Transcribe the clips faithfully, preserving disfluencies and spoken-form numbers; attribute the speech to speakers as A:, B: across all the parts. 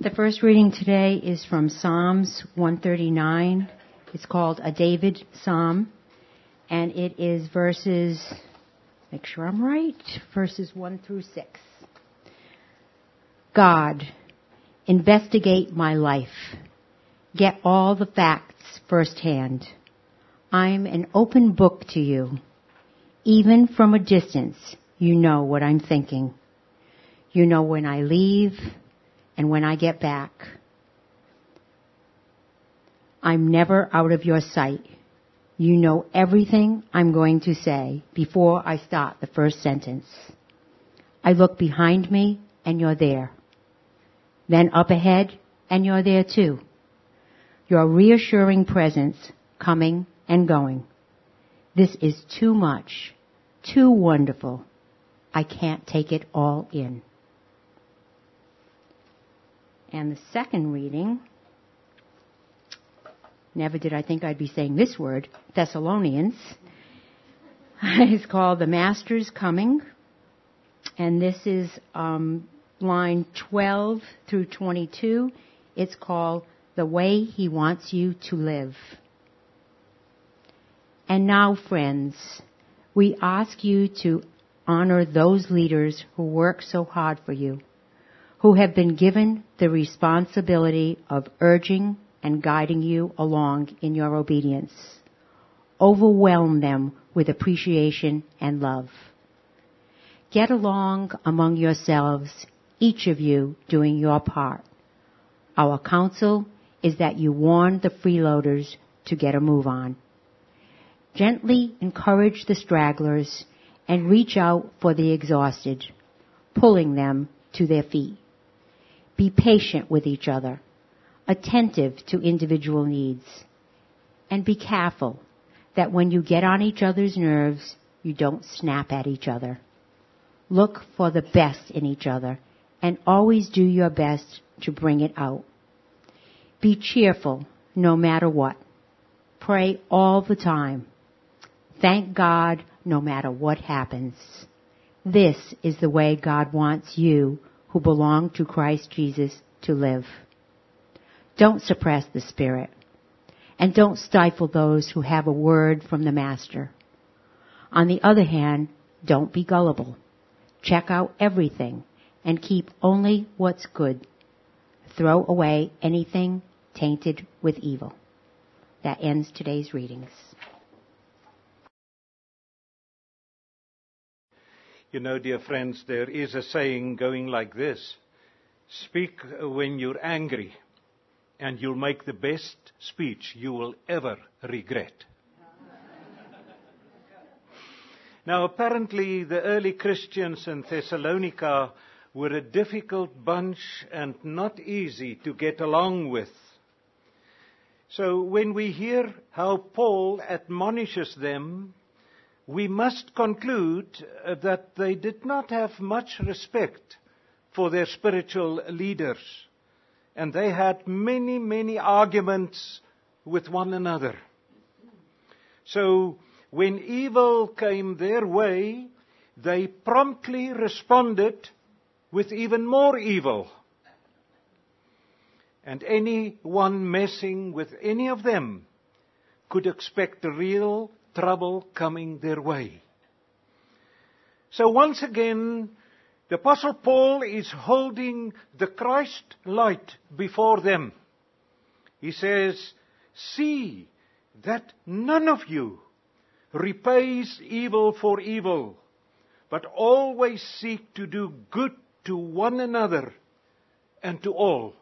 A: The first reading today is from Psalms one thirty-nine. It's called a David Psalm, and it is verses, make sure I'm right, verses one through six. God, investigate my life. Get all the facts firsthand. I'm an open book to you. Even from a distance, you know what I'm thinking. You know when I leave and when I get back. I'm never out of your sight. You know everything I'm going to say before I start the first sentence. I look behind me and you're there. Then up ahead and you're there too. Your reassuring presence coming and going. This is too much, too wonderful. I can't take it all in. And the second reading, never did I think I'd be saying this word, Thessalonians, is called The Master's Coming. And this is um, line twelve through twenty-two. It's called The Way He Wants You to Live. And now, friends, we ask you to honor those leaders who work so hard for you, who have been given the responsibility of urging and guiding you along in your obedience. Overwhelm them with appreciation and love. Get along among yourselves, each of you doing your part. Our counsel is that you warn the freeloaders to get a move on. Gently encourage the stragglers and reach out for the exhausted, pulling them to their feet. Be patient with each other, attentive to individual needs, and be careful that when you get on each other's nerves, you don't snap at each other. Look for the best in each other and always do your best to bring it out. Be cheerful no matter what. Pray all the time. Thank God no matter what happens. This is the way God wants you who belong to Christ Jesus to live. Don't suppress the Spirit, and don't stifle those who have a word from the Master. On the other hand, don't be gullible. Check out everything and keep only what's good. Throw away anything tainted with evil. That ends today's readings.
B: You know, dear friends, there is a saying going like this: speak when you're angry, and you'll make the best speech you will ever regret. Now, apparently, the early Christians in Thessalonica were a difficult bunch and not easy to get along with. So when we hear how Paul admonishes them, we must conclude that they did not have much respect for their spiritual leaders. And they had many, many arguments with one another. So when evil came their way, they promptly responded with even more evil. And anyone messing with any of them could expect real trouble coming their way. So once again, the Apostle Paul is holding the Christ light before them. He says, see that none of you repays evil for evil, but always seek to do good to one another and to all,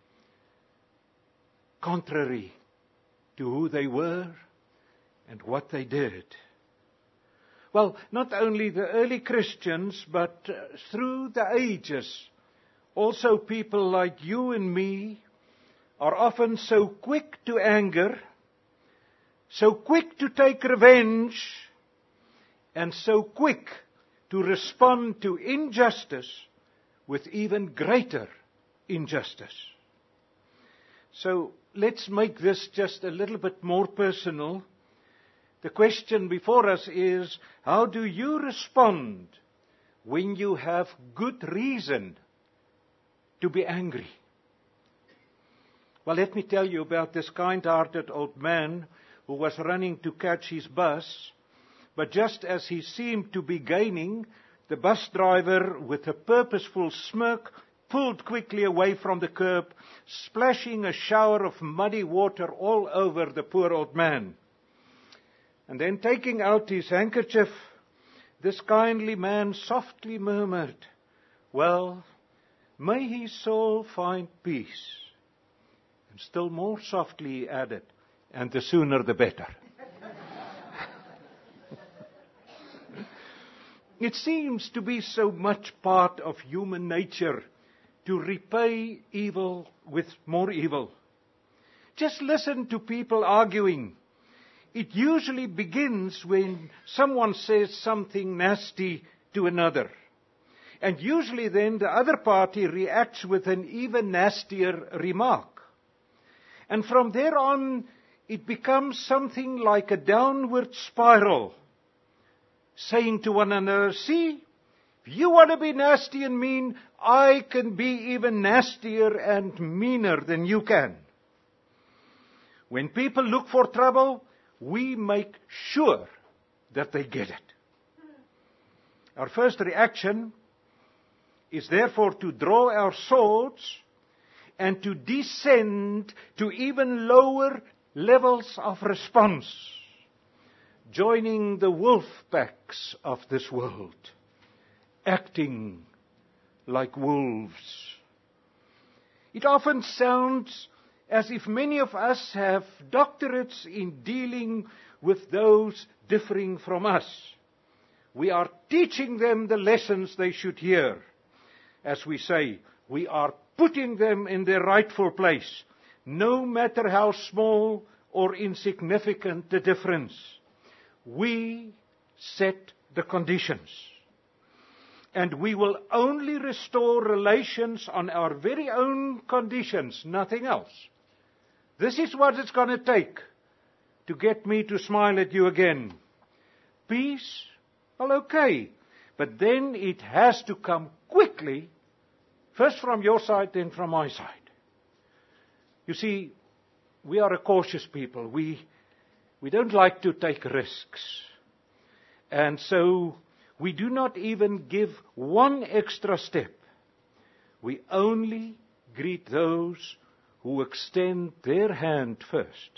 B: contrary to who they were and what they did. Well, not only the early Christians, but uh, through the ages, also people like you and me are often so quick to anger, so quick to take revenge, and so quick to respond to injustice with even greater injustice. So let's make this just a little bit more personal. The question before us is, how do you respond when you have good reason to be angry? Well, let me tell you about this kind-hearted old man who was running to catch his bus, but just as he seemed to be gaining, the bus driver, with a purposeful smirk, pulled quickly away from the curb, splashing a shower of muddy water all over the poor old man. And then, taking out his handkerchief, this kindly man softly murmured, "Well, may his soul find peace." And still more softly he added, "And the sooner the better." It seems to be so much part of human nature to repay evil with more evil. Just listen to people arguing. It usually begins when someone says something nasty to another. And usually then the other party reacts with an even nastier remark. And from there on, it becomes something like a downward spiral, saying to one another, "See, if you want to be nasty and mean, I can be even nastier and meaner than you can." When people look for trouble, we make sure that they get it. Our first reaction is therefore to draw our swords and to descend to even lower levels of response, joining the wolf packs of this world, acting like wolves. It often sounds as if many of us have doctorates in dealing with those differing from us. We are teaching them the lessons they should hear. As we say, we are putting them in their rightful place, no matter how small or insignificant the difference. We set the conditions. And we will only restore relations on our very own conditions, nothing else. This is what it's going to take to get me to smile at you again. Peace? Well, okay. But then it has to come quickly, first from your side, then from my side. You see, we are a cautious people. We, we don't like to take risks. And so we do not even give one extra step. We only greet those who extend their hand first.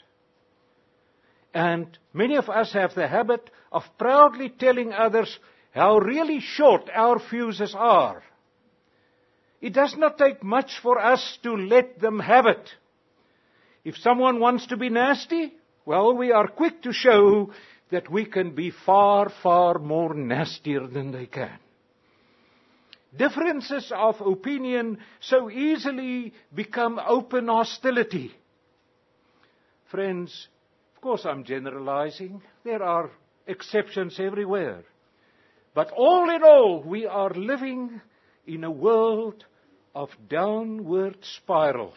B: And many of us have the habit of proudly telling others how really short our fuses are. It does not take much for us to let them have it. If someone wants to be nasty, well, we are quick to show that we can be far, far more nastier than they can. Differences of opinion so easily become open hostility. Friends, of course I'm generalizing. There are exceptions everywhere. But all in all, we are living in a world of downward spirals.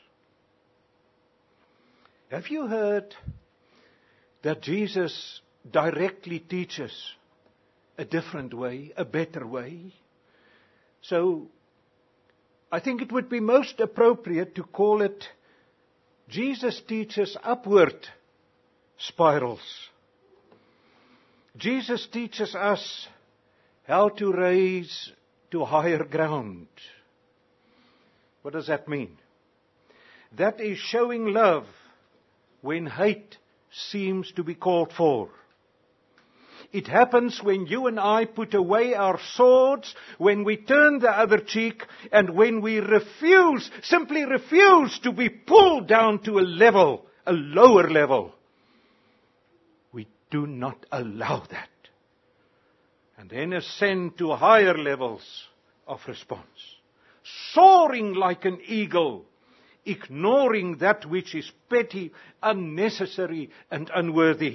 B: Have you heard that Jesus directly teaches a different way, a better way? So, I think it would be most appropriate to call it Jesus teaches upward spirals. Jesus teaches us how to raise to higher ground. What does that mean? That is showing love when hate seems to be called for. It happens when you and I put away our swords, when we turn the other cheek, and when we refuse, simply refuse to be pulled down to a level, a lower level. We do not allow that. And then ascend to higher levels of response. Soaring like an eagle, ignoring that which is petty, unnecessary, and unworthy.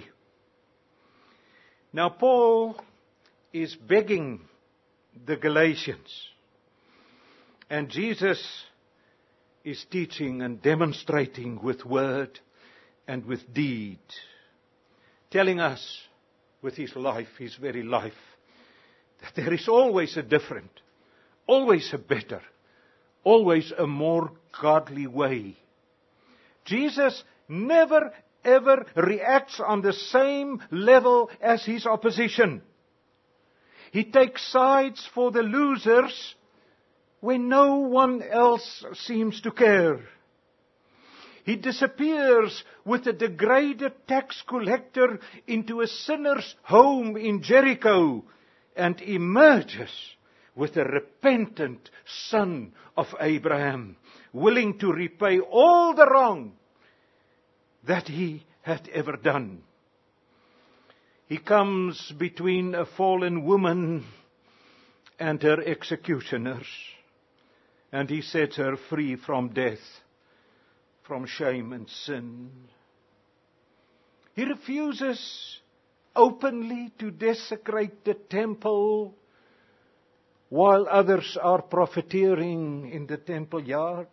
B: Now, Paul is begging the Galatians, and Jesus is teaching and demonstrating with word and with deed, telling us with his life, his very life, that there is always a different, always a better, always a more godly way. Jesus never ever reacts on the same level as his opposition. He takes sides for the losers when no one else seems to care. He disappears with a degraded tax collector into a sinner's home in Jericho and emerges with a repentant son of Abraham, willing to repay all the wrong that he had ever done. He comes between a fallen woman and her executioners, and he sets her free from death, from shame and sin. He refuses openly to desecrate the temple while others are profiteering in the temple yard.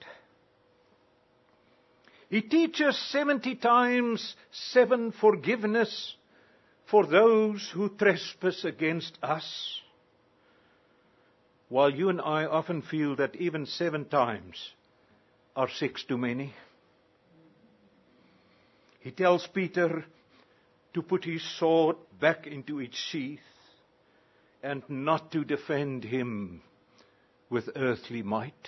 B: He teaches seventy times seven forgiveness for those who trespass against us, while you and I often feel that even seven times are six too many. He tells Peter to put his sword back into its sheath and not to defend him with earthly might.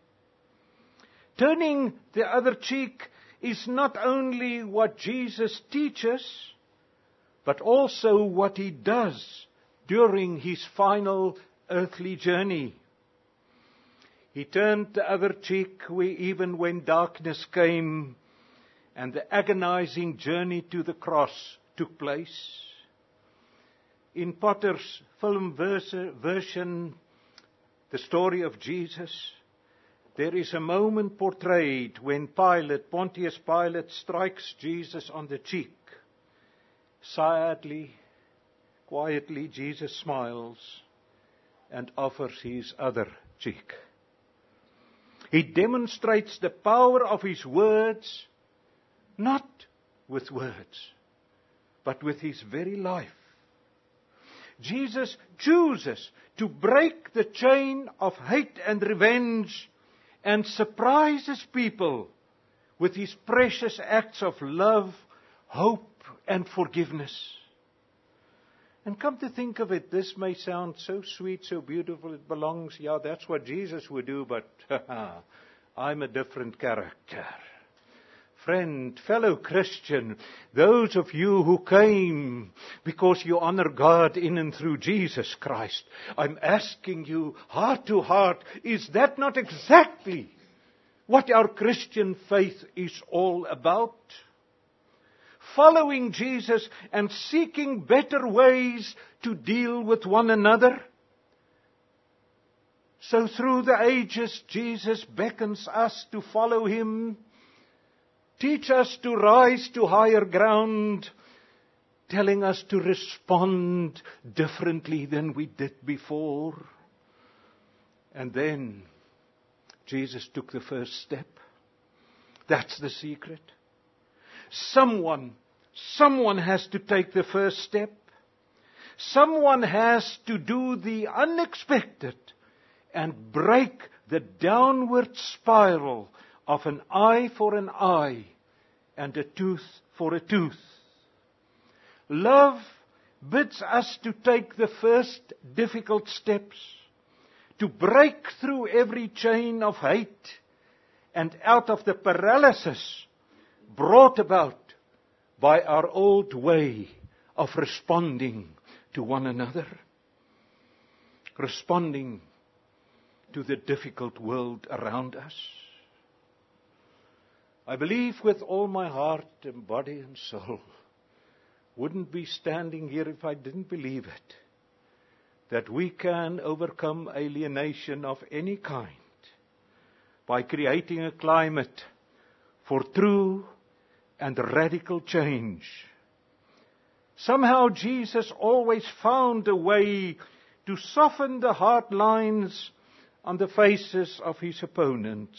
B: Turning the other cheek is not only what Jesus teaches, but also what he does during his final earthly journey. He turned the other cheek even when darkness came and the agonizing journey to the cross took place. In Potter's film version, the story of Jesus, there is a moment portrayed when Pilate, Pontius Pilate, strikes Jesus on the cheek. Sadly, quietly, Jesus smiles and offers his other cheek. He demonstrates the power of his words, not with words, but with his very life. Jesus chooses to break the chain of hate and revenge and surprises people with his precious acts of love, hope, and forgiveness. And come to think of it, this may sound so sweet, so beautiful, it belongs, yeah, that's what Jesus would do, but I'm a different character. Friend, fellow Christian, those of you who came because you honor God in and through Jesus Christ, I'm asking you, heart to heart, is that not exactly what our Christian faith is all about? Following Jesus and seeking better ways to deal with one another. So through the ages, Jesus beckons us to follow him. Teach us to rise to higher ground, telling us to respond differently than we did before. And then Jesus took the first step. That's the secret. Someone, someone has to take the first step. Someone has to do the unexpected and break the downward spiral of an eye for an eye and a tooth for a tooth. Love bids us to take the first difficult steps, to break through every chain of hate and out of the paralysis brought about by our old way of responding to one another, responding to the difficult world around us. I believe with all my heart and body and soul, wouldn't be standing here if I didn't believe it, that we can overcome alienation of any kind by creating a climate for true and radical change. Somehow Jesus always found a way to soften the hard lines on the faces of his opponents.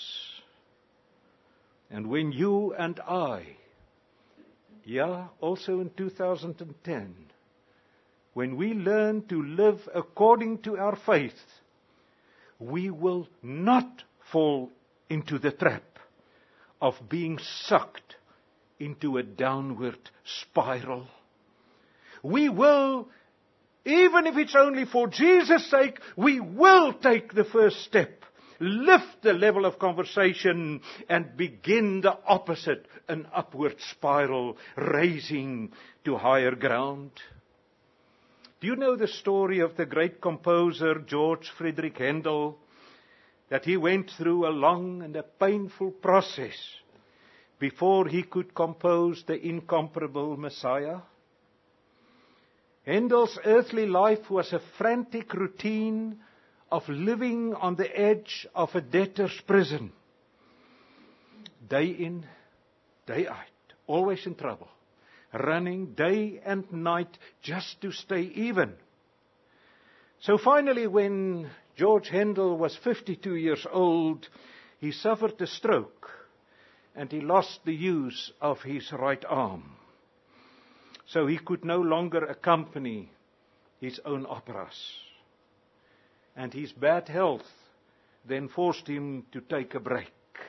B: And when you and I, yeah, also in two thousand ten, when we learn to live according to our faith, we will not fall into the trap of being sucked into a downward spiral. We will, even if it's only for Jesus' sake, we will take the first step, lift the level of conversation, and begin the opposite, an upward spiral, raising to higher ground. Do you know the story of the great composer George Friedrich Handel, that he went through a long and a painful process before he could compose the incomparable Messiah? Handel's earthly life was a frantic routine of living on the edge of a debtor's prison. Day in, day out, always in trouble. Running day and night just to stay even. So finally, when George Handel was fifty-two years old, he suffered a stroke and he lost the use of his right arm. So he could no longer accompany his own operas. And his bad health then forced him to take a break.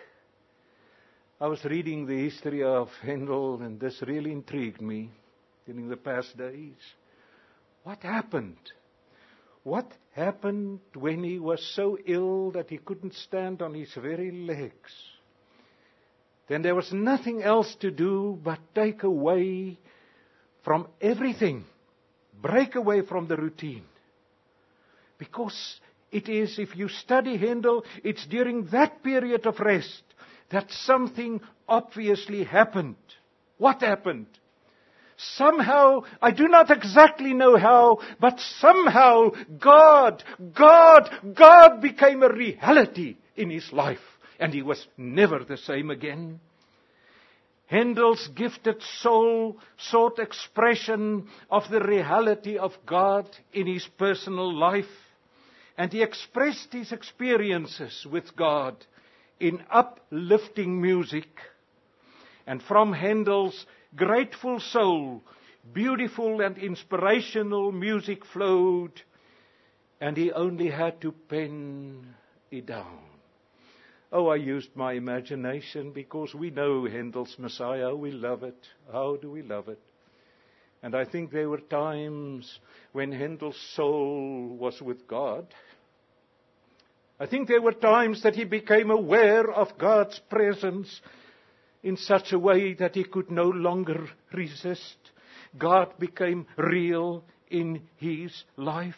B: I was reading the history of Handel, and this really intrigued me during the past days. What happened? What happened when he was so ill that he couldn't stand on his very legs? Then there was nothing else to do but take away from everything. Break away from the routine. Because it is, if you study Handel, it's during that period of rest that something obviously happened. What happened? Somehow, I do not exactly know how, but somehow God, God, God became a reality in his life. And he was never the same again. Handel's gifted soul sought expression of the reality of God in his personal life. And he expressed his experiences with God in uplifting music. And from Handel's grateful soul, beautiful and inspirational music flowed, and he only had to pen it down. Oh, I used my imagination because we know Handel's Messiah. We love it. How do we love it? And I think there were times when Handel's soul was with God. I think there were times that he became aware of God's presence in such a way that he could no longer resist. God became real in his life.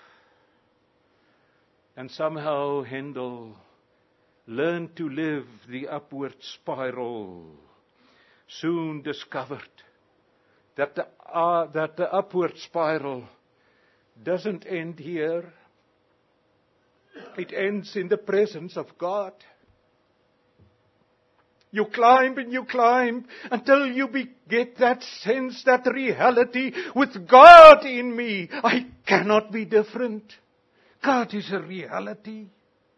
B: And somehow Handel learned to live the upward spiral. Soon discovered that the, uh, that the upward spiral doesn't end here. It ends in the presence of God. You climb and you climb until you be, get that sense, that reality, with God in me, I cannot be different. God is a reality.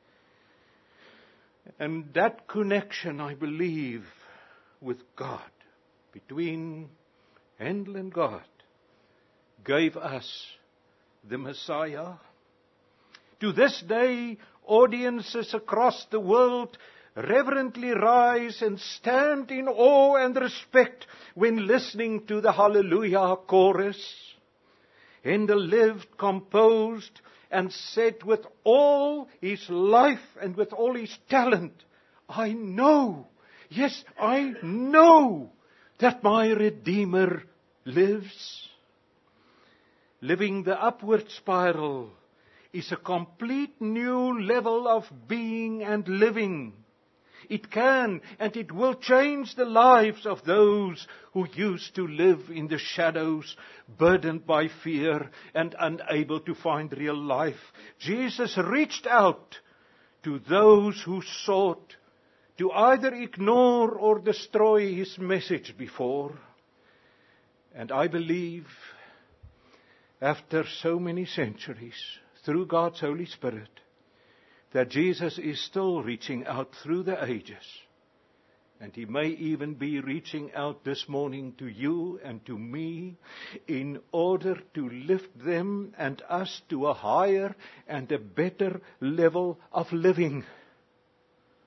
B: And that connection, I believe, with God, between Handel and God, gave us the Messiah. To this day, audiences across the world reverently rise and stand in awe and respect when listening to the Hallelujah chorus. Handel lived, composed, and said with all his life and with all his talent, I know, yes, I know that my Redeemer lives. Living the upward spiral is a complete new level of being and living. It can and it will change the lives of those who used to live in the shadows, burdened by fear and unable to find real life. Jesus reached out to those who sought to either ignore or destroy his message before. And I believe, after so many centuries, through God's Holy Spirit, that Jesus is still reaching out through the ages. And he may even be reaching out this morning to you and to me in order to lift them and us to a higher and a better level of living.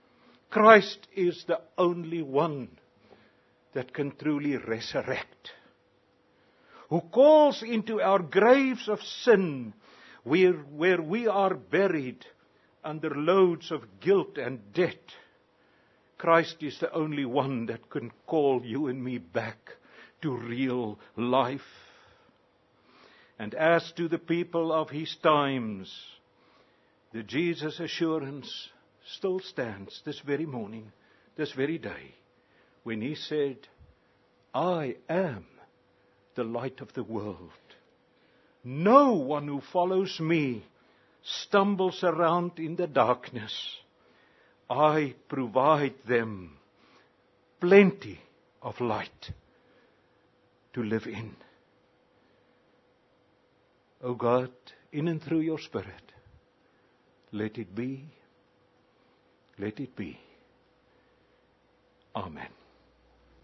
B: Christ is the only one that can truly resurrect, who calls into our graves of sin, where, where we are buried under loads of guilt and debt. Christ is the only one that can call you and me back to real life. And as to the people of his times, the Jesus assurance still stands this very morning, this very day, when he said, I am the light of the world. No one who follows me stumbles around in the darkness. I provide them plenty of light to live in. O God, in and through your Spirit, let it be, let it be. Amen.